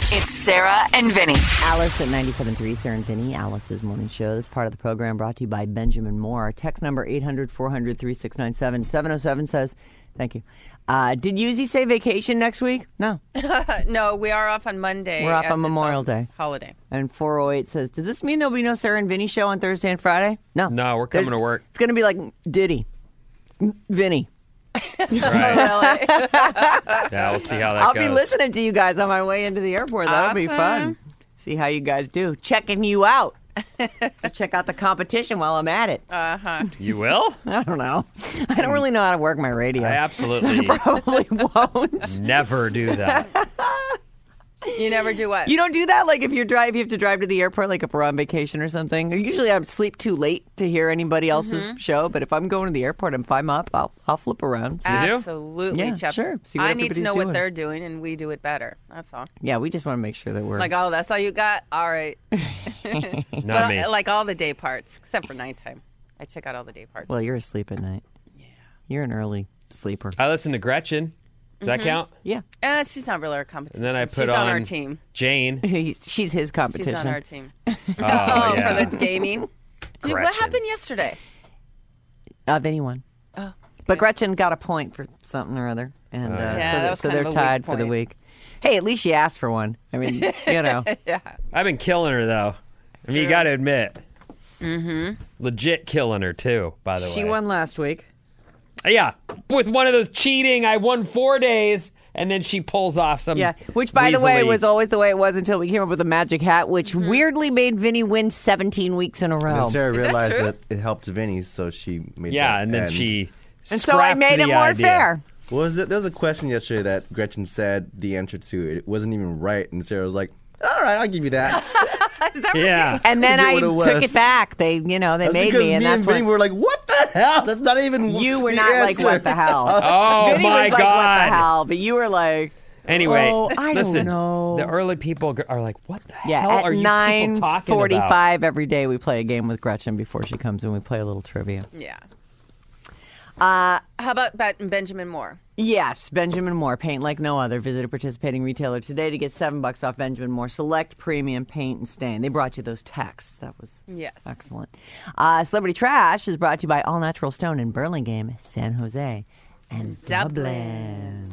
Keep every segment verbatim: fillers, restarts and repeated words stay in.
It's Sarah and Vinny. Alice at ninety-seven point three, Sarah and Vinny, Alice's morning show. This part of the program brought to you by Benjamin Moore. Text number eight hundred, four hundred, thirty-six ninety-seven. seven oh seven says, thank you. Uh, did Yuzi say vacation next week? No. No, we are off on Monday. We're off as on it's Memorial Day. Holiday. And four oh eight says, does this mean there'll be no Sarah and Vinny show on Thursday and Friday? No. No, we're coming There's- to work. It's going to be like Diddy. Vinny. Right. Yeah, we'll see how that I'll goes. be listening to you guys on my way into the airport. That'll be fun. See how you guys do. Checking you out. Check out the competition while I'm at it. Uh-huh. You will? I don't know. I don't really know how to work my radio. I absolutely Probably won't. never do that. You never do what? You don't do that? Like if you're drive, you have to drive to the airport, like if we're on vacation or something. Usually I sleep too late to hear anybody else's Mm-hmm. show, but if I'm going to the airport and if I'm up, I'll, I'll flip around. You do? Absolutely, Yeah, Chep. sure. See what I need to everybody's know doing. what they're doing, and we do it better. That's all. Yeah, we just want to make sure that we're... Like, oh, that's all you got? All right. Not But, me. uh, like all the day parts, except for nighttime. I check out all the day parts. Well, you're asleep at night. Yeah. You're an early sleeper. I listen to Gretchen. Does that count? Yeah. Uh, she's not really our competition. And then I put she's on, on our team. Jane. He's, she's his competition. She's on our team. Oh, Oh, yeah. for the gaming. Dude, what Gretchen. happened yesterday? Of anyone. Oh, But Gretchen got a point for something or other. And uh, yeah. Yeah, so, that they're- was so kind they're of a weak tied for the point. week. Hey, at least she asked for one. I mean, you know. Yeah. I've been killing her, though. I mean, you Sure. got to admit. Mm-hmm. Legit killing her, too, by the way. She won last week. Yeah. With one of those cheating, I won four days, and then she pulls off some. Yeah, which, by the way, weaselly- was always the way it was until we came up with the magic hat, which Mm-hmm. weirdly made Vinny win seventeen weeks in a row. And Sarah Is that realized true? that, it helped Vinny, so she made Yeah, that and then end. she. And so I scrapped made the it more idea. fair. What was it? There was a question yesterday that Gretchen said the answer to. It wasn't even right, and Sarah was like, "All right, I'll give you that." Is that Yeah. And then I I forget what it took was. it back. They, you know, they That's made because me, and me that's and Vinny when were like, "What the hell? That's not even." you were the not like, answer." what the hell? Oh, Vinny my was like, God. what the hell? But you were like, Anyway, oh, I listen, don't know. the early people g- are like, what the yeah, hell at are you nine people talking about? forty-five every day we play a game with Gretchen before she comes and we play a little trivia. Yeah. Uh, How about Bet- Benjamin Moore? Yes, Benjamin Moore, paint like no other. Visit a participating retailer today to get seven bucks off Benjamin Moore Select Premium Paint and Stain. They brought you those texts. That was Yes. excellent. Uh, Celebrity Trash is brought to you by All Natural Stone in Burlingame, San Jose, and Dublin. Dublin.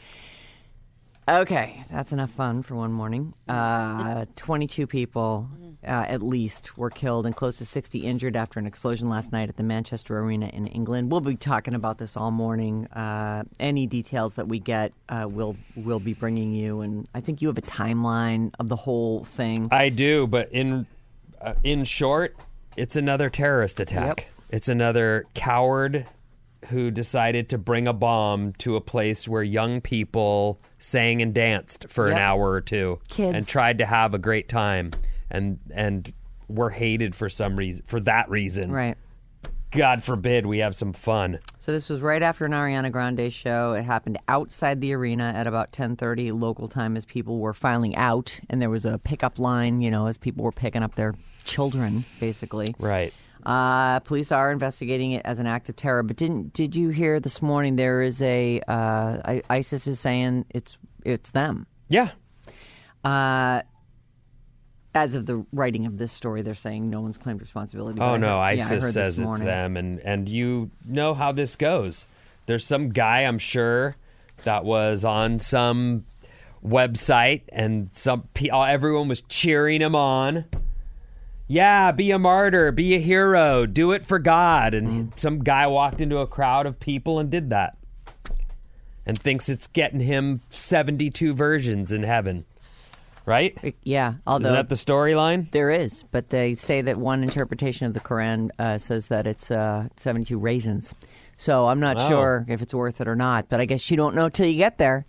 Okay, that's enough fun for one morning. Uh, twenty-two people, uh, at least, were killed and close to sixty injured after an explosion last night at the Manchester Arena in England. We'll be talking about this all morning. Uh, any details that we get, uh, we'll we'll be bringing you. And I think you have a timeline of the whole thing. I do, but in uh, in short, it's another terrorist attack. Yep. It's another coward who decided to bring a bomb to a place where young people sang and danced for Yep. an hour or two Kids. and tried to have a great time and and were hated for some reason for that reason. Right. God forbid we have some fun. So this was right after an Ariana Grande show. It happened outside the arena at about ten thirty local time as people were filing out, and there was a pickup line, you know, as people were picking up their children, basically. Right. Uh, police are investigating it as an act of terror. But didn't did you hear this morning? There is a uh, I- ISIS is saying it's it's them. Yeah. Uh, as of the writing of this story, they're saying no one's claimed responsibility. but Oh I no, heard- yeah, I ISIS heard this says it's morning. them, and and you know how this goes. There's some guy, I'm sure, that was on some website, and some pe- everyone was cheering him on. Yeah, be a martyr, be a hero, do it for God. And Mm. some guy walked into a crowd of people and did that, and thinks it's getting him seventy-two versions in heaven. Right? Yeah, although Is that the storyline? there is, but they say that one interpretation of the Quran uh, says that it's uh, seventy-two raisins. So I'm not Wow. sure if it's worth it or not, but I guess you don't know till you get there.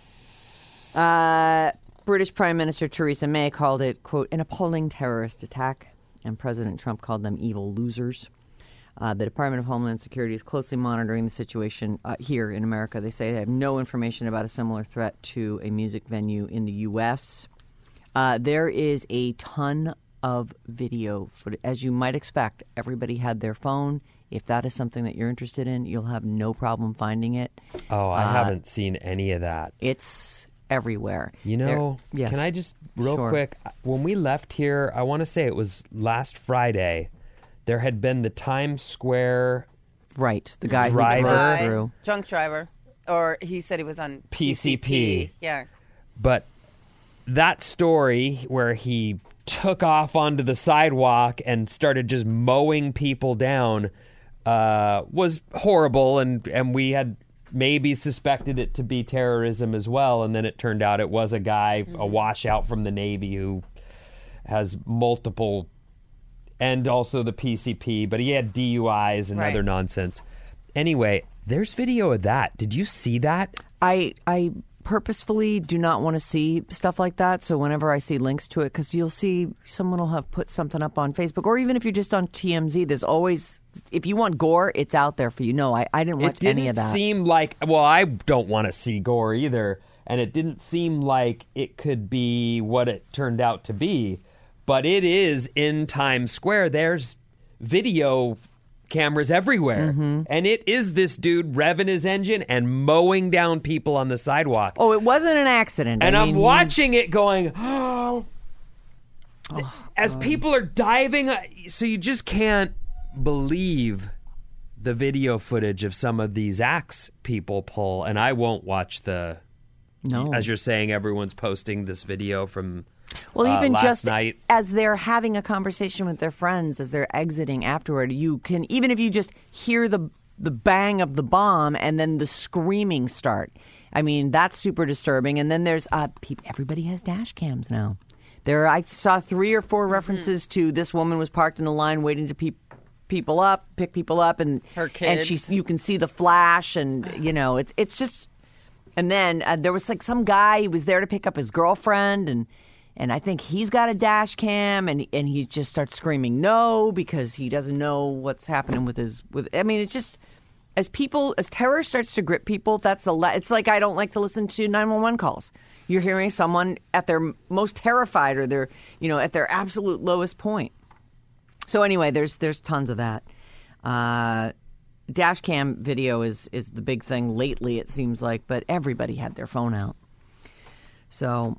Uh, British Prime Minister Theresa May called it, quote, an appalling terrorist attack, and President Trump called them evil losers. Uh, the Department of Homeland Security is closely monitoring the situation uh, here in America. They say they have no information about a similar threat to a music venue in the U S Uh, there is a ton of video footage. As you might expect, everybody had their phone. If that is something that you're interested in, you'll have no problem finding it. Oh, I Uh, haven't seen any of that. It's everywhere. You know, There- yes. can I just, real Sure. quick, when we left here, I want to say it was last Friday, there had been the Times Square Right, the guy Driver. who drove Guy, through. drunk driver, or he said he was on P C P. Yeah. But that story where he took off onto the sidewalk and started just mowing people down uh, was horrible, and, and we had maybe suspected it to be terrorism as well, and then it turned out it was a guy, Mm-hmm. a washout from the Navy who has multiple, and also the P C P, but he had D U Is and Right. other nonsense. Anyway, there's video of that. Did you see that? I I purposefully do not want to see stuff like that. So whenever I see links to it, because you'll see someone will have put something up on Facebook, or even if you're just on T M Z, there's always, if you want gore, it's out there for you. No, I, I didn't watch It didn't any of that. seem like, well, I don't want to see gore either, and it didn't seem like it could be what it turned out to be. But it is in Times Square. There's video cameras everywhere, Mm-hmm. and it is this dude revving his engine and mowing down people on the sidewalk. Oh, it wasn't an accident. And I I'm mean, he- watching it going, oh, as people are diving. uh, So you just can't believe the video footage of some of these acts people pull. And I won't watch the, No. as you're saying, everyone's posting this video from Well, uh, even last just night. as they're having a conversation with their friends, as they're exiting afterward, you can, even if you just hear the the bang of the bomb and then the screaming start. I mean, that's super disturbing. And then there's uh, peop everybody has dash cams now. There, I saw three or four references to this woman was parked in the line waiting to pe- people up, pick people up, and Her and kids. she's you can see the flash, and you know it's it's just. And then uh, there was like some guy, he was there to pick up his girlfriend, and and I think he's got a dash cam, and and he just starts screaming no because he doesn't know what's happening with his with. I mean, it's just as people as terror starts to grip people, that's a la- it's like I don't like to listen to nine one one calls. You're hearing someone at their most terrified or their you know at their absolute lowest point. So anyway, there's there's tons of that. Uh, dash cam video is is the big thing lately, it seems like, but everybody had their phone out. So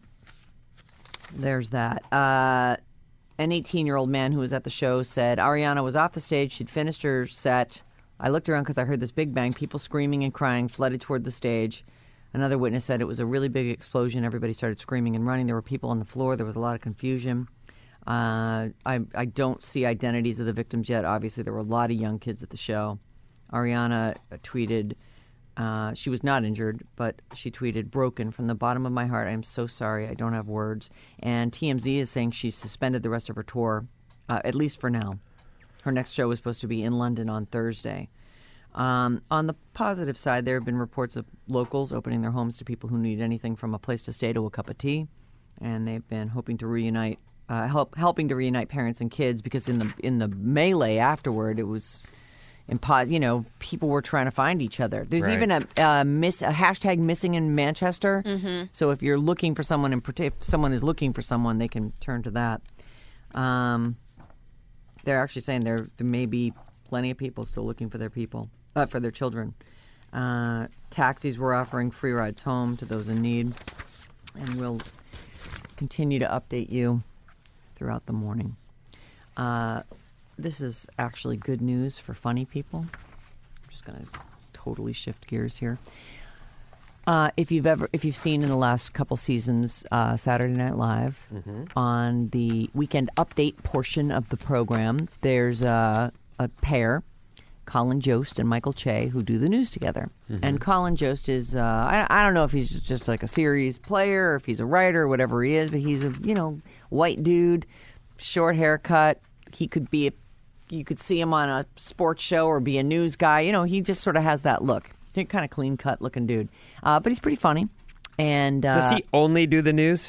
there's that. Uh, an eighteen-year-old man who was at the show said Ariana was off the stage. She'd finished her set. I looked around because I heard this big bang. People screaming and crying flooded toward the stage. Another witness said it was a really big explosion. Everybody started screaming and running. There were people on the floor. There was a lot of confusion. Uh, I, I don't see identities of the victims yet. Obviously, there were a lot of young kids at the show. Ariana tweeted, uh, she was not injured, but she tweeted, broken from the bottom of my heart. I am so sorry. I don't have words. And T M Z is saying she's suspended the rest of her tour, uh, at least for now. Her next show was supposed to be in London on Thursday. Um, on the positive side, there have been reports of locals opening their homes to people who need anything from a place to stay to a cup of tea. And they've been hoping to reunite, uh, help helping to reunite parents and kids, because in the in the melee afterward, it was, impo- you know, people were trying to find each other. There's Right. even a, a miss a hashtag missing in Manchester. So if you're looking for someone in partic- if someone is looking for someone, they can turn to that. Um, they're actually saying there there may be plenty of people still looking for their people, uh, for their children. Uh, taxis were offering free rides home to those in need, and we'll continue to update you throughout the morning. Uh, this is actually good news for funny people. I'm just going to totally shift gears here. Uh, if you've ever, if you've seen in the last couple seasons, uh, Saturday Night Live, on the weekend update portion of the program, there's a, a pair, Colin Jost and Michael Che, who do the news together. And Colin Jost is, uh, I, I don't know if he's just like a series player or if he's a writer or whatever he is, but he's a, you know, white dude, short haircut. He could be, a, you could see him on a sports show or be a news guy. You know, he just sort of has that look. Kind of clean cut looking dude, uh, but he's pretty funny. And uh, Does he only do the news?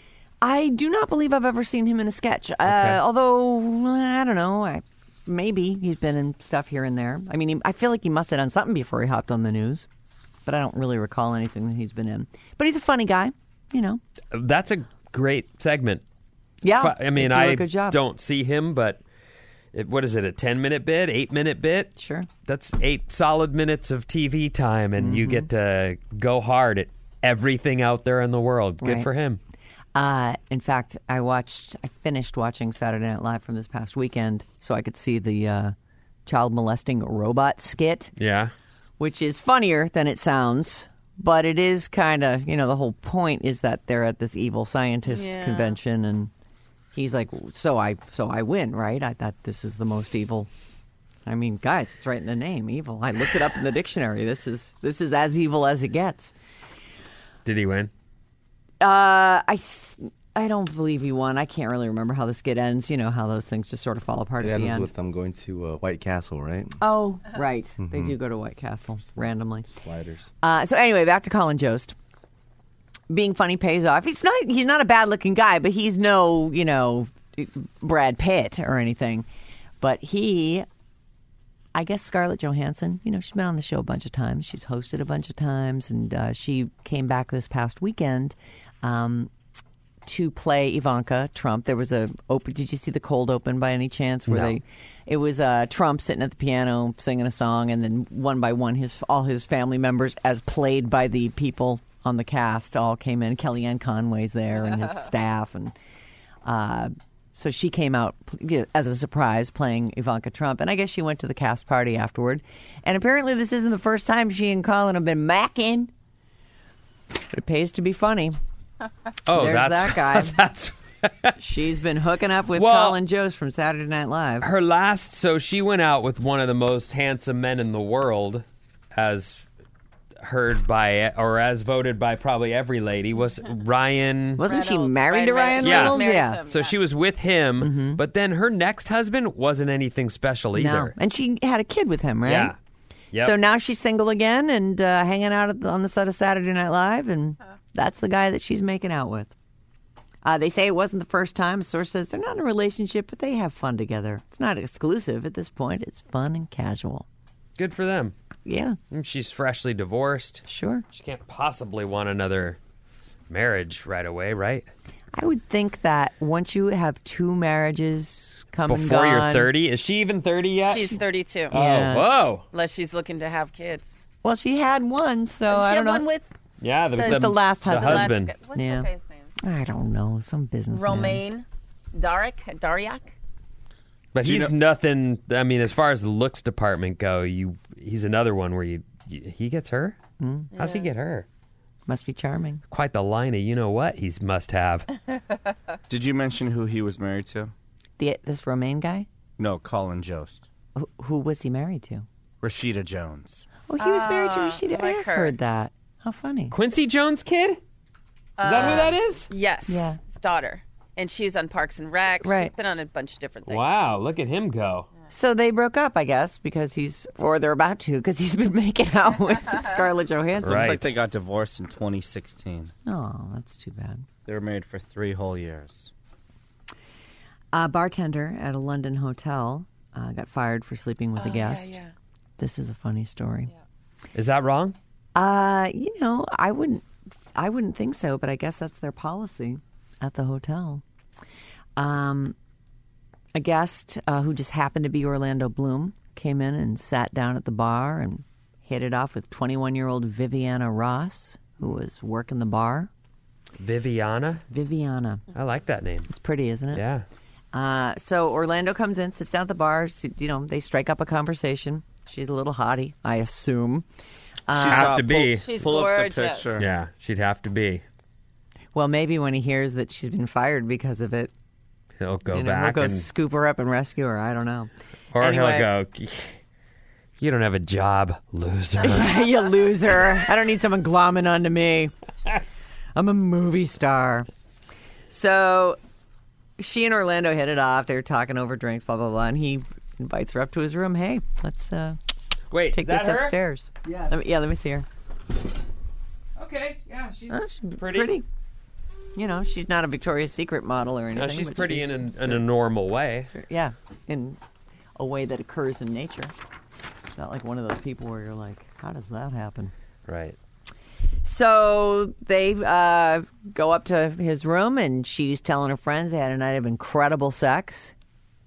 I do not believe I've ever seen him in a sketch. Uh, Okay. Although I don't know, I, maybe he's been in stuff here and there. I mean, he, I feel like he must have done something before he hopped on the news, but I don't really recall anything that he's been in. But he's a funny guy, you know. That's a great segment. Yeah, Fu- I mean, they do a I good job. don't see him, but it, what is it, a ten-minute bit, eight-minute bit? Sure. That's eight solid minutes of T V time, and Mm-hmm. you get to go hard at everything out there in the world. Good Right. for him. Uh, in fact, I watched, I finished watching Saturday Night Live from this past weekend so I could see the uh, child molesting robot skit, Yeah. which is funnier than it sounds. But it is kind of, you know, the whole point is that they're at this evil scientist Yeah. convention, and he's like, "So I, so I win, right? I thought this is the most evil." I mean, guys, it's right in the name, evil. I looked it up in the dictionary. This is this is as evil as it gets. Did he win? Uh, I th- I don't believe he won. I can't really remember how the skit ends. You know how those things just sort of fall apart It at the ends end. with them going to uh, White Castle, right? Oh, right. They do go to White Castle randomly. Sliders. Uh, so anyway, back to Colin Jost. Being funny pays off. He's not he's not a bad looking guy, but he's no, you know, Brad Pitt or anything. But he, I guess Scarlett Johansson, you know, she's been on the show a bunch of times. She's hosted a bunch of times, and uh, she came back this past weekend um, to play Ivanka Trump. There was a open. Did you see the cold open by any chance? Where No. they, it was uh, Trump sitting at the piano singing a song, and then one by one, his all his family members, as played by the people on the cast, all came in. Kellyanne Conway's there, and his staff, and uh, so she came out pl- as a surprise playing Ivanka Trump, and I guess she went to the cast party afterward. And apparently, this isn't the first time she and Colin have been macking. But it pays to be funny. Oh, There's that's that guy. that's She's been hooking up with Well- Colin Jost from Saturday Night Live. her last. So she went out with one of the most handsome men in the world, as heard by or as voted by probably every lady. Was Ryan? Wasn't she Reynolds, married to Ryan Ryan Reynolds. Yeah. Reynolds? Married Yeah. to him. So she was with him, but then her next husband wasn't anything special No. either. And she had a kid with him, right? Yeah. Yep. So now she's single again and uh, hanging out at the, on the set of Saturday Night Live, and that's the guy that she's making out with. Uh, they say it wasn't the first time. A source says they're not in a relationship, but they have fun together. It's not exclusive at this point. It's fun and casual. Good for them. Yeah, And she's freshly divorced. sure. She can't possibly want another marriage right away, right? I would think that once you have two marriages come and Before you're gone- thirty. Is she even thirty yet? She's thirty-two. Oh, Yeah. whoa. Unless she's looking to have kids. Well, she had one, so Does I she don't have know. one with Yeah, the, The- the last the husband. husband. Let's go- What's Yeah. the guy's name? I don't know. Some business. Romaine Darik Dariak. But Do you he's know- nothing. I mean, as far as the looks department go, you he's another one where you, you he gets her. How's he get her? Must be charming. Quite the line of you know what he's must have. Did you mention who he was married to? The this Romaine guy. No, Colin Jost. Who, who was he married to? Rashida Jones. Oh, he was married to Ah, Rashida. like I her. heard that. How funny. Quincy Jones' kid? Is that who that is? Yes. Yeah. His daughter. And she's on Parks and Rec. Right. She's been on a bunch of different things. Wow, look at him go. So they broke up, I guess, because he's, or they're about to, because he's been making out with Scarlett Johansson. Right. Looks like they got divorced in twenty sixteen. Oh, that's too bad. They were married for three whole years. A bartender at a London hotel uh, got fired for sleeping with a Oh, guest. Yeah, yeah. This is a funny story. Is that wrong? Uh, you know, I wouldn't, I wouldn't think so, but I guess that's their policy at the hotel. Um, a guest uh, who just happened to be Orlando Bloom came in and sat down at the bar and hit it off with twenty-one-year-old Viviana Ross, who was working the bar. Viviana? Viviana, I like that name. it's pretty, isn't it? Yeah. Uh, so Orlando comes in, sits down at the bar. s- You know, they strike up a conversation. She's a little hottie, I assume. She's, Have to be. She's pull up the gorgeous. picture. Yeah, she'd have to be. Well, maybe when he hears that she's been fired because of it, He'll go you know, he'll back go and scoop her up and rescue her. I don't know. or Anyway. he'll go. You don't have a job, loser. You loser. I don't need someone glomming onto me. I'm a movie star. So she and Orlando hit it off. They were talking over drinks, blah, blah, blah. And he invites her up to his room. Hey, let's uh, Wait, take is that this her? upstairs. Yes. Let me, yeah, let me see her. Okay, yeah, she's Oh, she's pretty. pretty. You know, she's not a Victoria's Secret model or anything. No, she's but pretty she's- in a, in a normal way. Yeah, in a way that occurs in nature. Not like one of those people where you're like, how does that happen? Right. So they uh, go up to his room, and she's telling her friends they had a night of incredible sex.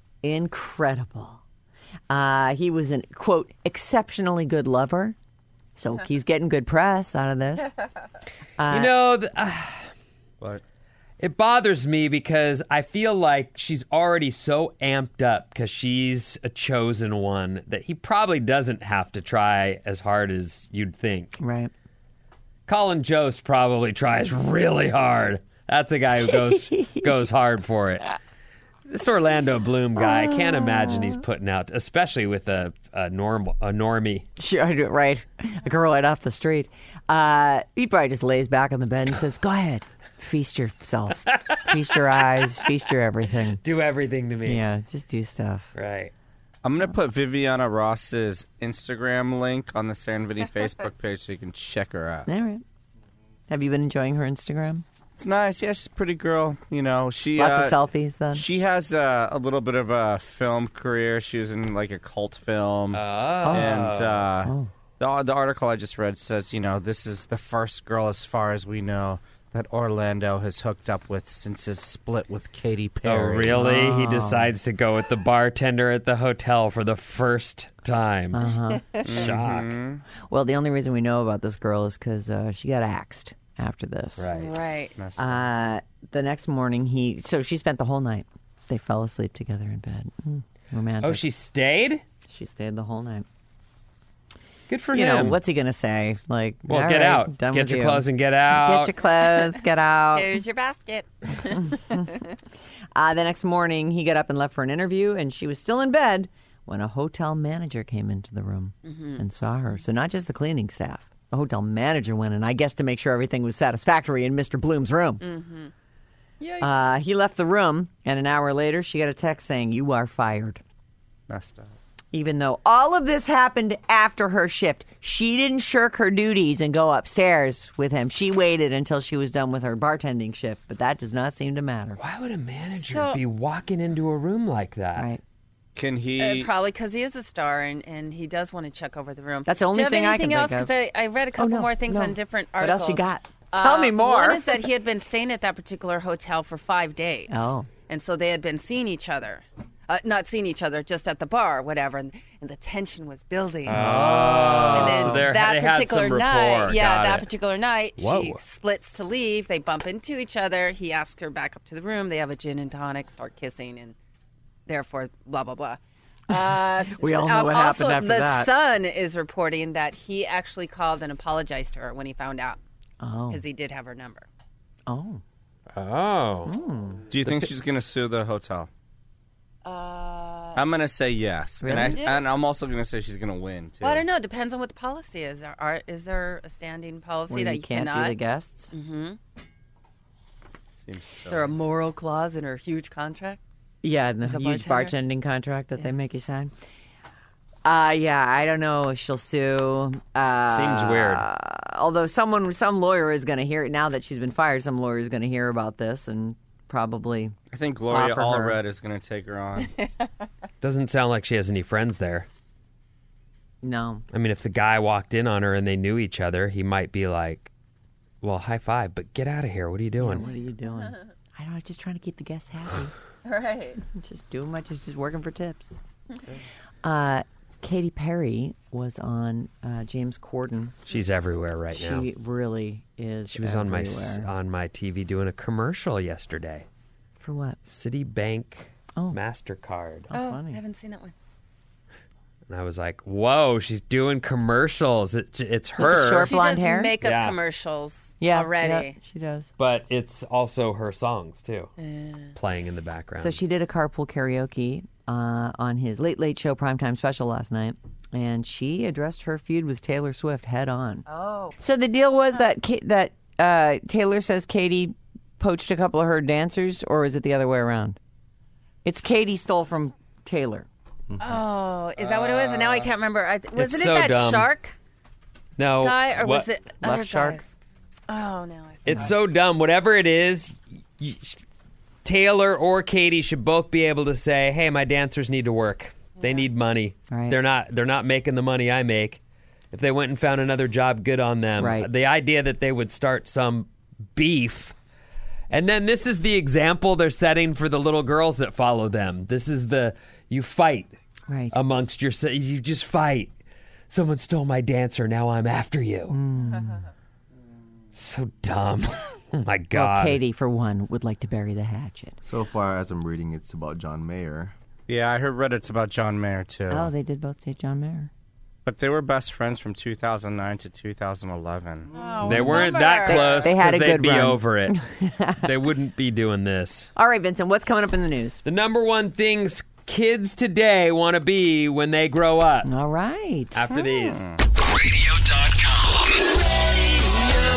Incredible. Uh, he was an, quote, exceptionally good lover. So he's getting good press out of this. you know, the, uh, What? it bothers me because I feel like she's already so amped up because she's a chosen one that he probably doesn't have to try as hard as you'd think. Right. Colin Jost probably tries really hard. That's a guy who goes goes hard for it. This Orlando Bloom guy, I can't imagine he's putting out, especially with a, a normal a normie. Sure, I do it right. A girl right off the street. Uh, he probably just lays back on the bed and says, go ahead, feast yourself. Feast your eyes, feast your everything. Do everything to me. Yeah, just do stuff. Right. I'm going to put Viviana Ross's Instagram link on the Sanvity Facebook page so you can check her out. All right. Have you been enjoying her Instagram? It's nice. Yeah, she's a pretty girl. You know, she Lots uh, of selfies then? She has uh, a little bit of a film career. She was in like a cult film. Oh. And uh, Oh. the, the article I just read says, you know, this is the first girl, as far as we know, that Orlando has hooked up with since his split with Katy Oh, Perry. really? He decides to go with the bartender at the hotel for the first time. Uh-huh. Shock. Well, the only reason we know about this girl is because uh, she got axed after this. Right. Right. Uh, the next morning, he. So she spent the whole night. They fell asleep together in bed. Mm, romantic. Oh, she stayed? She stayed the whole night. Good for You him. know, what's he going to say? Like, well, all get right, out. done Get with your you. clothes and get out. Get your clothes, get out. Here's your basket. Uh, the next morning, he got up and left for an interview, and she was still in bed when a hotel manager came into the room and saw her. So not just the cleaning staff. The hotel manager went in, I guess, to make sure everything was satisfactory in Mister Bloom's room. Yeah. Uh, he left the room, and an hour later, she got a text saying, "You are fired." Messed up. Even though all of this happened after her shift, she didn't shirk her duties and go upstairs with him. She waited until she was done with her bartending shift, but that does not seem to matter. Why would a manager So- be walking into a room like that? Right? Can he... Uh, probably because he is a star and, and he does want to check over the room. That's the only Do you have thing I anything can else? think of. Because I, I read a couple no, more things no. on different What articles. else you got? Tell Uh, me more. One is that he had been staying at that particular hotel for five days. Oh. And so they had been seeing each other. Uh, not seeing each other, just at the bar, whatever. And, and the tension was building. Oh, and then so there- that they had particular some night, rapport. yeah, Got that it. particular night, she Whoa. splits to leave. They bump into each other. He asks her back up to the room. They have a gin and tonic, start kissing, and therefore, blah blah blah. Uh, We all know um, what also, happened after the that. Sun is reporting that he actually called and apologized to her when he found out, Oh. because he did have her number. Oh. Oh. Do you think she's going to sue the hotel? Uh, I'm going to say yes. Really? And, I, Yeah. and I'm also going to say she's going to win, too. well, I don't know. It depends on what the policy is. Are, are, is there a standing policy When that you you can't cannot? do the guests. Seems so. Is there a moral clause in her huge contract? Yeah, and the As a huge bartender? bartending contract that they make you sign. Uh, yeah, I don't know if she'll sue. Uh, Seems weird. Although someone, some lawyer is going to hear it now that she's been fired. Some lawyer is going to hear about this and probably. I think Gloria offer her. Allred is going to take her on. Doesn't sound like she has any friends there. No. I mean, if the guy walked in on her and they knew each other, he might be like, well, high five, but get out of here. What are you Yeah, doing? what are you doing? I don't know. Just trying to keep the guests happy. Right. Just doing my, just working for tips. Uh, Katy Perry was on uh, James Corden. She's everywhere right now. She really is. She was on my s- everywhere. on my T V doing a commercial yesterday. For what? Citibank Oh. MasterCard. Oh, Oh, funny. I haven't seen that one. And I was like, whoa, she's doing commercials. It, it's With the her. short She blonde does hair? makeup Yeah. commercials Yeah, already. yeah, she does. But it's also her songs, too, playing in the background. So she did a carpool karaoke uh, on his Late Late Show primetime special last night, and she addressed her feud with Taylor Swift head on. Oh. So the deal was that Ka- that uh, Taylor says Katy poached a couple of her dancers, or is it the other way around? It's Katy stole from Taylor. Oh, is that what it was? And now I can't remember. I, th- wasn't It's it so that dumb. shark no, guy, or what- was it Left other Shark? guys? Oh no, I It's so dumb. Whatever it is, y- Taylor or Katy should both be able to say, "Hey, my dancers need to work. They need money. Right. They're not. They're not making the money I make. If they went and found another job, good on them." Right. The idea that they would start some beef, and then this is the example they're setting for the little girls that follow them. This is the you fight Right. amongst yourselves. You just fight. Someone stole my dancer. Now I'm after you. Mm. So dumb. Oh, my Well, God. Katie, for one, would like to bury the hatchet. So far as I'm reading, it's about John Mayer. Yeah, I heard Reddit's about John Mayer, too. Oh, they did both date John Mayer. But they were best friends from two thousand nine to two thousand eleven. Oh, They weren't that remember. close They had because a they'd good be run. over it. They wouldn't be doing this. All right, Vincent, what's coming up in the news? The number one things kids today want to be when they grow up. All right. After these. radio dot com.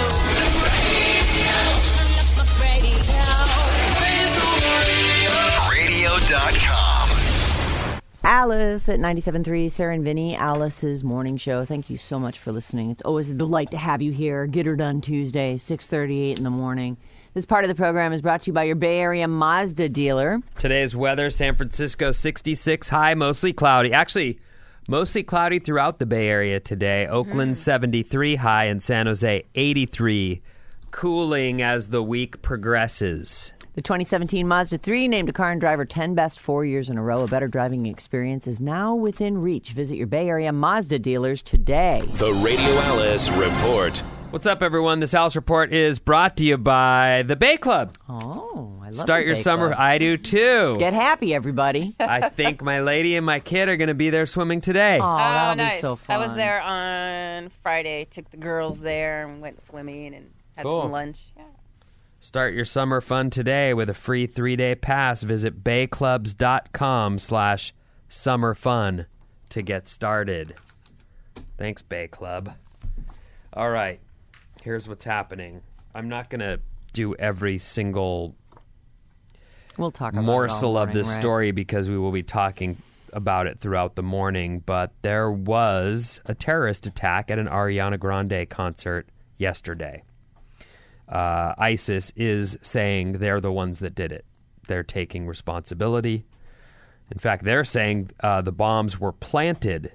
radio dot com. Alice at ninety-seven point three, Sarah and Vinny, Alice's morning show. Thank you so much for listening. It's always a delight to have you here. Get her done Tuesday, six thirty-eight in the morning. This part of the program is brought to you by your Bay Area Mazda dealer. Today's weather, San Francisco sixty-six high, mostly cloudy. Actually, mostly cloudy throughout the Bay Area today. Oakland seventy-three high and San Jose eighty-three. Cooling as the week progresses. The twenty seventeen Mazda three named a car and driver ten best four years in a row. A better driving experience is now within reach. Visit your Bay Area Mazda dealers today. The Radio Alice Report. What's up, everyone? This Alice Report is brought to you by the Bay Club. Oh, I love Start the your Bay summer. Club. I do too. Get happy, everybody. I think my lady and my kid are going to be there swimming today. Oh, Oh, that'll nice. be so fun. I was there on Friday. Took the girls there and went swimming and had Cool. some lunch. Yeah. Start your summer fun today with a free three-day pass. Visit bayclubs.com slash summer fun to get started. Thanks, Bay Club. All right, here's what's happening. I'm not going to do every single We'll talk about morsel it all of this morning, right? story because we will be talking about it throughout the morning, but there was a terrorist attack at an Ariana Grande concert yesterday. Uh, ISIS is saying they're the ones that did it. They're taking responsibility. In fact, they're saying uh, the bombs were planted,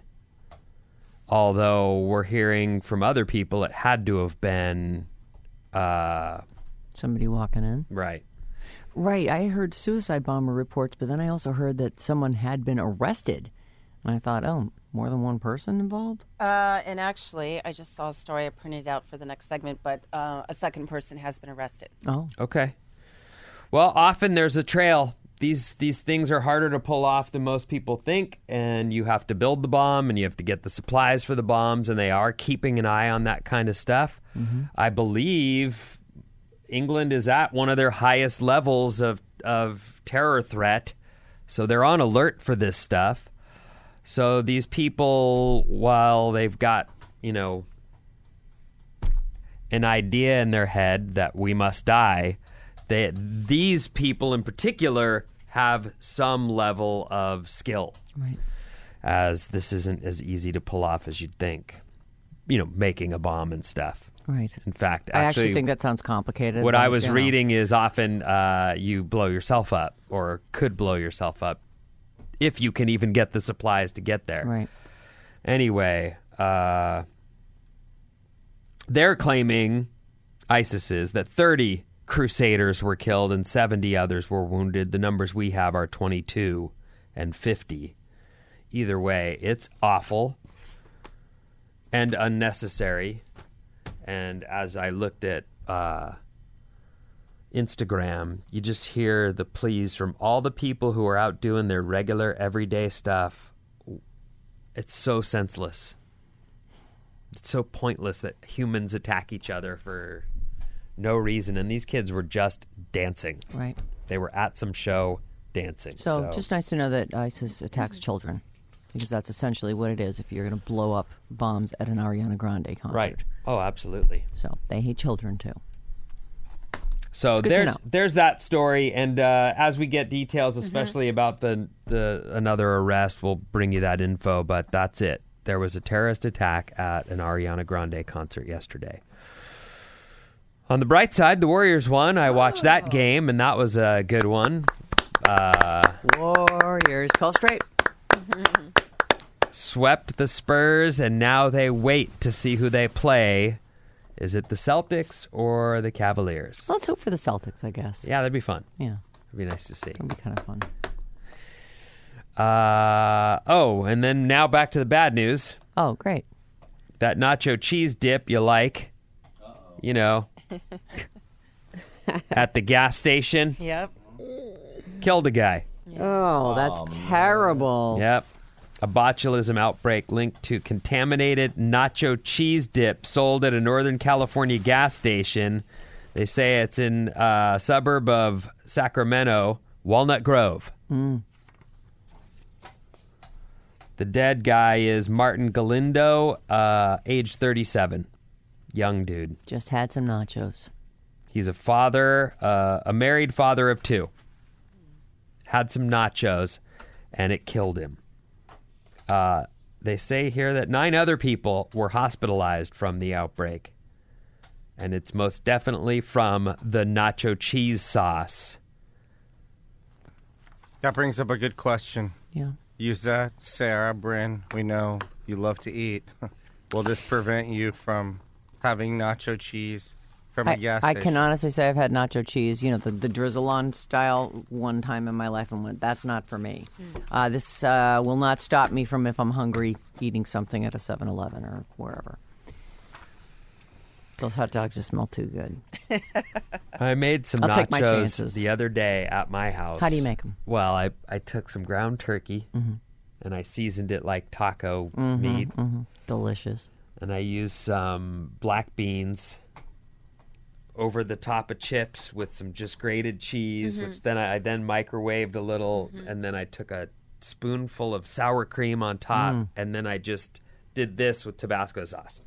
although we're hearing from other people it had to have been uh, Somebody walking in. right. Right. I heard suicide bomber reports, but then I also heard that someone had been arrested. And I thought, oh, more than one person involved? Uh, and actually, I just saw a story I printed out for the next segment, but uh, a second person has been arrested. Oh. Okay. Well, often there's a trail. These these things are harder to pull off than most people think, and you have to build the bomb, and you have to get the supplies for the bombs, and they are keeping an eye on that kind of stuff. Mm-hmm. I believe England is at one of their highest levels of of terror threat, so they're on alert for this stuff. So these people, while they've got, you know, an idea in their head that we must die, they, these people in particular have some level of skill, Right. as this isn't as easy to pull off as you'd think, you know, making a bomb and stuff. Right. In fact, I actually, actually think that sounds complicated. what but, I was you know. reading is often uh, you blow yourself up or could blow yourself up if you can even get the supplies to get there. Right. Anyway, uh, they're claiming, ISIS is, that thirty crusaders were killed and seventy others were wounded. The numbers we have are twenty-two and fifty. Either way, it's awful and unnecessary. And as I looked at uh, Instagram, you just hear the pleas from all the people who are out doing their regular everyday stuff. It's so senseless. It's so pointless that humans attack each other for no reason. And these kids were just dancing. Right. They were at some show dancing. So, So, just nice to know that ISIS attacks children, because that's essentially what it is if you're going to blow up bombs at an Ariana Grande concert. right. Oh, absolutely. So they hate children, too. So good to there's know. there's that story, and uh, as we get details, especially about the the another arrest, we'll bring you that info. But that's it. There was a terrorist attack at an Ariana Grande concert yesterday. On the bright side, the Warriors won. I watched that game, and that was a good one. Uh, Warriors, twelve straight. swept the Spurs, and now they wait to see who they play. Is it the Celtics or the Cavaliers? Let's hope for the Celtics, I guess. Yeah, that'd be fun. Yeah, It'd be nice to see. that'd be kind of fun. Uh, oh, and then now back to the bad news. Oh, great. That nacho cheese dip you like, you know, at the gas station, Yep. killed a guy. Oh, that's terrible. Yep. A botulism outbreak linked to contaminated nacho cheese dip sold at a Northern California gas station. They say it's in a suburb of Sacramento, Walnut Grove. Mm. The dead guy is Martin Galindo, uh, age thirty-seven. Young dude. Just had some nachos. He's a father, uh, a married father of two. Had some nachos, and it killed him. Uh, they say here that nine other people were hospitalized from the outbreak. And it's most definitely from the nacho cheese sauce. That brings up a good question. Yeah. Yuza, Sarah, Bryn, we know you love to eat. Will this prevent you from having nacho cheese from a I, gas I station? can honestly say I've had nacho cheese, you know, the, the drizzle on style one time in my life and went, that's not for me. Uh, this uh, will not stop me from, if I'm hungry, eating something at a seven eleven or wherever. Those hot dogs just smell too good. I made some I'll take my nachos chances. the other day at my house. How do you make 'em? Well, I, I took some ground turkey and I seasoned it like taco meat. Mm-hmm. Delicious. And I used some black beans over the top of chips with some just grated cheese, which then I, I then microwaved a little, and then I took a spoonful of sour cream on top, and then I just did this with Tabasco sauce.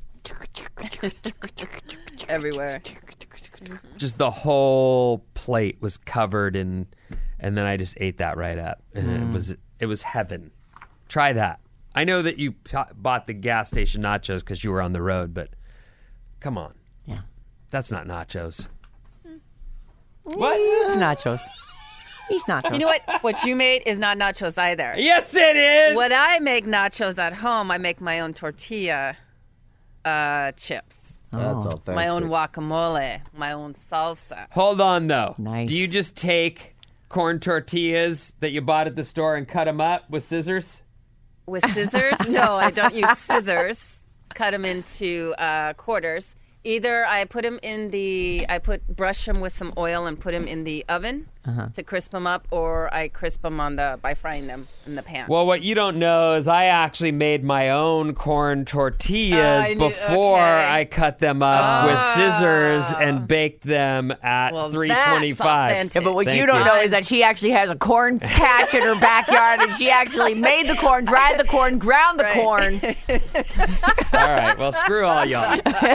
Everywhere. Just the whole plate was covered in, and then I just ate that right up, and it was it was heaven. Try that. I know that you p- bought the gas station nachos because you were on the road, but come on, Yeah. that's not nachos. What? It's nachos. He's nachos. You know what? What you made is not nachos either. Yes, it is. When I make nachos at home, I make my own tortilla uh, chips, That's Oh. authentic. my own guacamole, my own salsa. Hold on, though. Nice. Do you just take corn tortillas that you bought at the store and cut them up with scissors? With scissors? No, I don't use scissors. Cut them into uh, quarters. Either I put them in the, I put brush them with some oil and put them in the oven to crisp them up, or I crisp them on the by frying them in the pan. Well, what you don't know is I actually made my own corn tortillas I knew- before okay. I cut them up with scissors and baked them at well, three that's twenty-five. authentic. Yeah, but what Thank you don't you. know is that she actually has a corn patch in her backyard, and she actually made the corn, dried the corn, ground the Right. corn. All right, well, screw all y'all.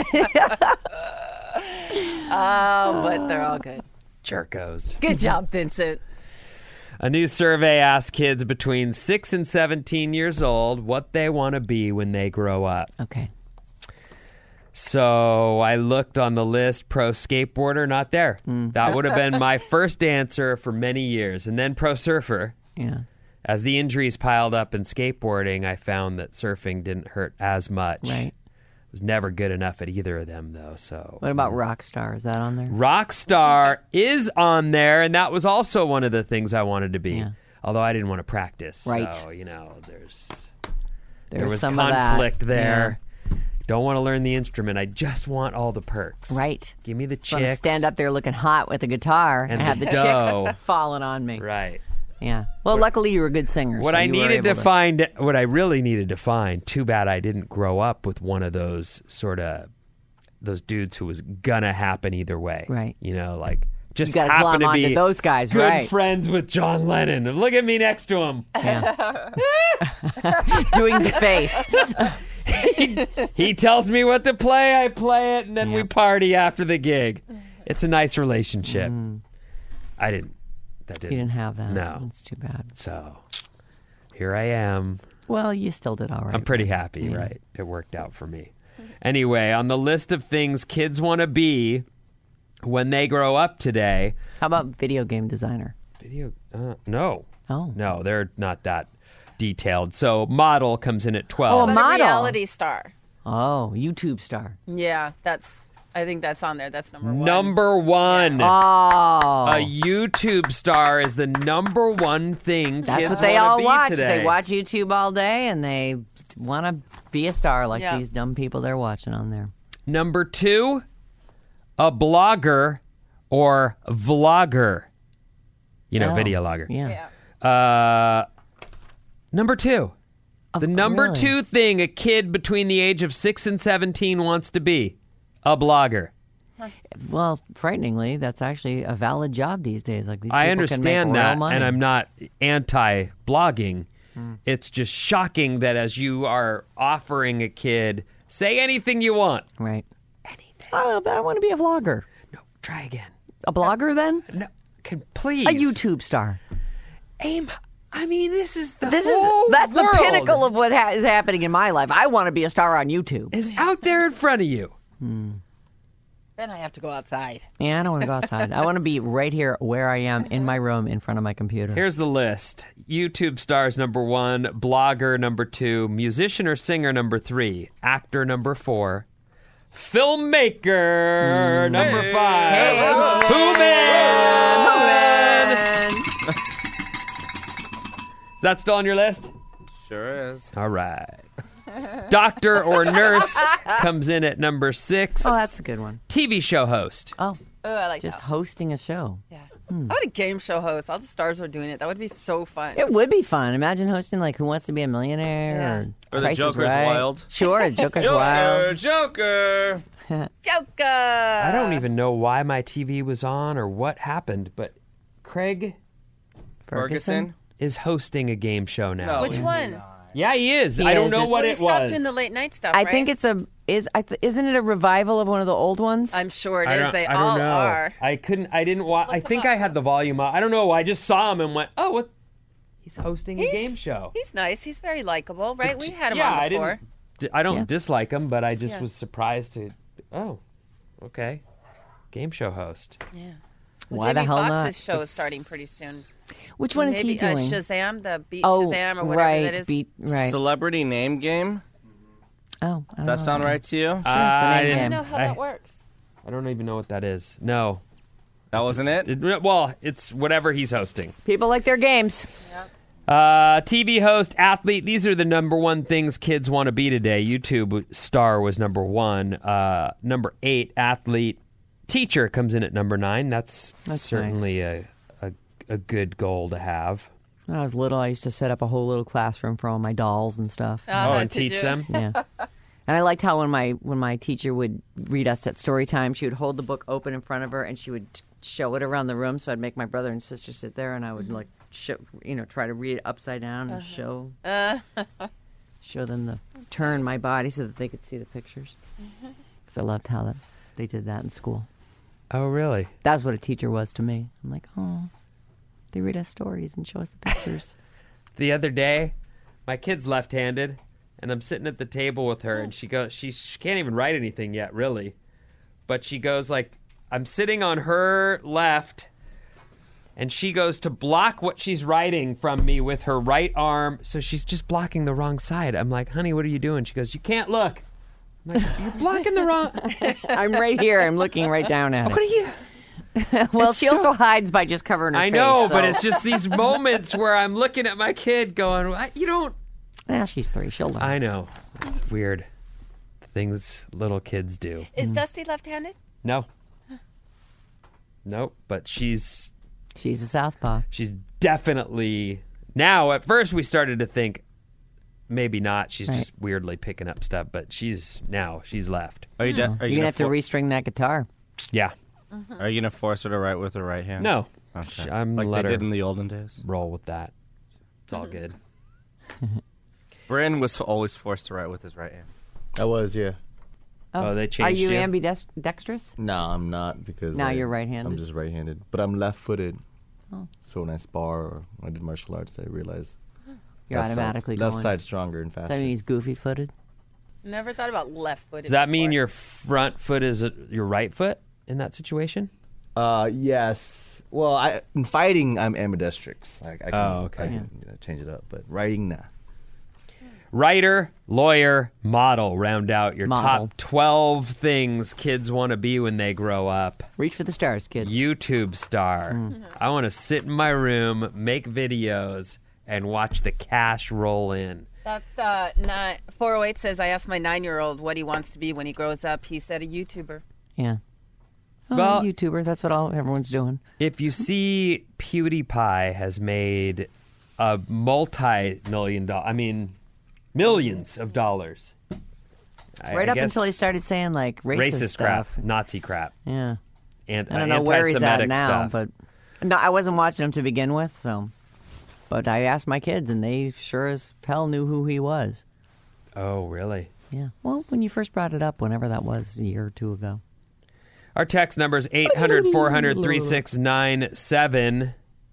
Oh, but they're all good. Jerkos. Good job, Vincent. A new survey asked kids between six and seventeen years old what they want to be when they grow up. Okay. So I looked on the list, pro skateboarder, not there. That would have been my first answer for many years. And then pro surfer. Yeah. As the injuries piled up in skateboarding, I found that surfing didn't hurt as much. Right. Was never good enough at either of them, though. So What about rock star? Is that on there? Rockstar is on there, and that was also one of the things I wanted to be. Yeah. Although I didn't want to practice. Right. So, you know, there's There's there was some conflict of that. there. Don't want to learn the instrument. I just want all the perks. Yeah. Right. Give me the So I'm gonna chicks. stand up there looking hot with a guitar and, And have the the dough. chicks falling on me. Right. Yeah. Well, luckily you were a good singer. What so I you were needed to able find, what I really needed to find, too bad I didn't grow up with one of those sort of, those dudes who was gonna happen either way. Right. You know, like, just You gotta happen glom to onto be those guys, good right. friends with John Lennon. Look at me next to him. Yeah. Doing the face. He tells me what to play, I play it, and then we Yep. party after the gig. It's a nice relationship. I didn't. That You didn't. didn't have that. No. That's too bad. So here I am. Well, you still did all right. I'm pretty happy, Yeah. right? It worked out for me. Anyway, on the list of things kids want to be when they grow up today, How about video game designer? video. Uh, no, Oh. no, they're not that detailed. So model comes in at Oh, twelve. a But a model. reality star. Oh, YouTube star. Yeah, that's. I think that's on there. That's number one. Number one. Oh. A YouTube star is the number one thing That's kids what they wanna all be watch. today. They watch YouTube all day and they want to be a star like Yeah. these dumb people they're watching on there. Number two, a blogger or vlogger. You know, Oh, video logger. Yeah. Yeah. Uh, number two. The number really? two thing a kid between the age of six and seventeen wants to be, a blogger. Well, frighteningly, that's actually a valid job these days. Like these I people understand can make real that, money. and I'm not anti-blogging. It's just shocking that as you are offering a kid, say anything you want. right. Anything. Oh, I want to be a vlogger. No, try again. A blogger, then? No, can please A YouTube star. aim. I mean, this is the This whole is that's world the pinnacle of what ha- is happening in my life. I want to be a star on YouTube. is out there in front of you. Then I have to go outside. Yeah, I don't want to go outside. I want to be right here where I am in my room in front of my computer. Here's the list. YouTube stars number one, blogger number two, musician or singer number three, actor number four, filmmaker number five. Hey, Who man? Is that still on your list? Sure is. All right. Doctor or nurse comes in at number six. Oh, that's a good one. T V show host. Oh, Oh, I like just that. hosting a show. Yeah. I would a game show host. All the stars are doing it. That would be so fun. It would be fun. Imagine hosting like Who Wants to Be a Millionaire Yeah. or, Or The Price is Joker's Right. Wild. Sure, Joker's Wild. Joker. Joker. I don't even know why my T V was on or what happened, but Craig Ferguson. is hosting a game show now. Which one? Yeah, he is. He I don't is. know It's- what Well, he it stopped was. doing the late night stuff. I right? think it's a is I th- isn't it a revival of one of the old ones? I'm sure it I is. don't, They I all don't know. are. I couldn't. I didn't watch. I them think up. I had the volume up. I don't know. I just saw him and went, "Oh, what? He's hosting a He's- game show." He's nice. He's very likable, right? We had him yeah, on I before. didn't. d- I don't Yeah. dislike him, but I just Yeah. was surprised to. Oh, okay, game show host. Yeah. Well, Why the Jamie hell Foxx's not? show is starting pretty soon. Which one is Maybe he doing? Uh, Shazam, the Beat oh, Shazam or whatever right, that is. Beat, right. Celebrity name game. oh, I don't That know sound one. right to you? I name I didn't don't know how I, that works. I don't even know what that is. No. That wasn't it? It- well, it's whatever he's hosting. People like their games. Uh, T V host, athlete. These are the number one things kids want to be today. YouTube star was number one. Uh, number eight, athlete. Teacher comes in at number nine. That's, That's certainly a, a a good goal to have. When I was little, I used to set up a whole little classroom for all my dolls and stuff. Uh, oh, and did teach you? them. Yeah. And I liked how when my when my teacher would read us at story time, she would hold the book open in front of her and she would t- show it around the room. So I'd make my brother and sister sit there, and I would like show, you know, try to read it upside down and show show them the turn my body so that they could see the pictures. Because I loved how that they did that in school. Oh, really? That's what a teacher was to me. I'm like, oh, they read us stories and show us the pictures. The other day, my kid's left-handed, and I'm sitting at the table with her, and she goes, she, she can't even write anything yet, really. But she goes like, I'm sitting on her left, and she goes to block what she's writing from me with her right arm, so she's just blocking the wrong side. I'm like, honey, what are you doing? She goes, you can't look. I'm like, you're blocking the wrong. I'm right here. I'm looking right down at What it. are you? Well, It's she so- also hides by just covering her I face. know, but so- it's just these moments where I'm looking at my kid going, "What? You don't. Yeah, she's three. She'll learn. I know. It's weird. Things little kids do. Is Dusty left-handed? No. Nope. But she's She's a southpaw. she's definitely now. At first, we started to think maybe not. She's Right. just weirdly picking up stuff. But she's now she's left. Are you, de- are You're you gonna have to for- restring that guitar. Yeah. Are you gonna force her to write with her right hand? No. Okay. I'm like let they her did in the olden days. roll with that. It's all good. Bryn was always forced to write with his right hand. I was, yeah. Oh, they Are changed you you? ambidextrous? No, I'm not because Now I- you're right-handed? I'm just right-handed, but I'm left-footed. Oh. So when I spar or when I did martial arts, I realize You're left side- automatically left going. side stronger and faster. Does that mean he's goofy-footed? Never thought about left-footed. Does that mean before. your front foot is a, your right foot in that situation? Uh, yes. Well, I in fighting, I'm ambidextrous. I, I can, Oh, okay. I can you know, change it up, but writing, nah. Writer, lawyer, model round out your Model. top twelve things kids want to be when they grow up. Reach for the stars, kids. YouTube star. I want to sit in my room, make videos, and watch the cash roll in. That's uh, not. four oh eight says, I asked my nine-year-old what he wants to be when he grows up. He said a YouTuber. Yeah. Oh, Well- YouTuber. That's what all everyone's doing. If you see PewDiePie has made a multi-million dollar, I mean, millions of dollars. I- Right I up guess until he started saying like racist, racist crap, stuff. Nazi crap, Yeah. and I don't uh, know where he's at anti-Semitic now, stuff. but no, I wasn't watching him to begin with, so. But I asked my kids, and they sure as hell knew who he was. Oh, really? Yeah. Well, when you first brought it up, whenever that was, a year or two ago. Our text number is eight hundred, four hundred, three six nine seven.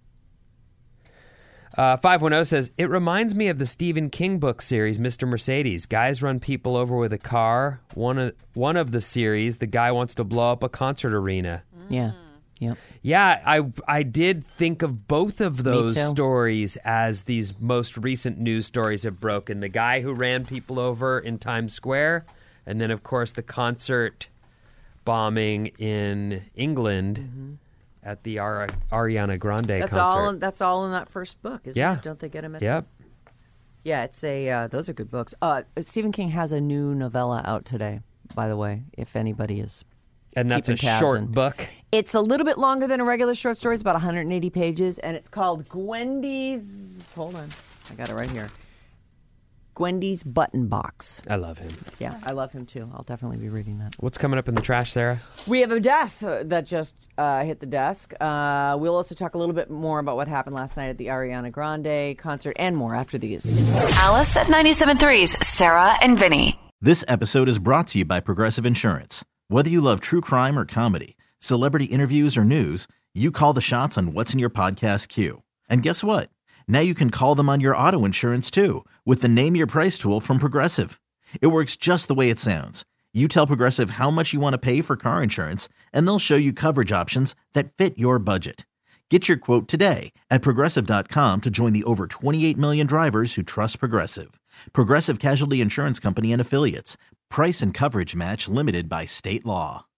Uh, five one zero says, it reminds me of the Stephen King book series, Mister Mercedes. Guys run people over with a car. One of, one of the series, the guy wants to blow up a concert arena. Yeah. Yep. Yeah, I I did think of both of those too. stories as these most recent news stories have broken. The guy who ran people over in Times Square, and then, of course, the concert bombing in England Mm-hmm. at the Ari- Ariana Grande That's concert. all. In, that's all in that first book, isn't Yeah. it? Don't they get him? At Yep. Yeah, it's a. Uh, those are good books. Uh, Stephen King has a new novella out today. By the way, if anybody is. And that's a keeping tabs short and- book. It's a little bit longer than a regular short story. It's about one hundred eighty pages, and it's called Gwendy's. Hold on, I got it right here. Gwendy's Button Box. I love him. Yeah, I love him too. I'll definitely be reading that. What's coming up in the trash, Sarah? We have a death uh, that just uh, hit the desk. Uh, we'll also talk a little bit more about what happened last night at the Ariana Grande concert and more after these. Alice at ninety-seven point three's Sarah and Vinny. This episode is brought to you by Progressive Insurance. Whether you love true crime or comedy, celebrity interviews or news, you call the shots on what's in your podcast queue. And guess what? Now you can call them on your auto insurance too with the Name Your Price tool from Progressive. It works just the way it sounds. You tell Progressive how much you want to pay for car insurance, and they'll show you coverage options that fit your budget. Get your quote today at Progressive dot com to join the over twenty-eight million drivers who trust Progressive. Progressive Casualty Insurance Company and Affiliates. Price and coverage match limited by state law.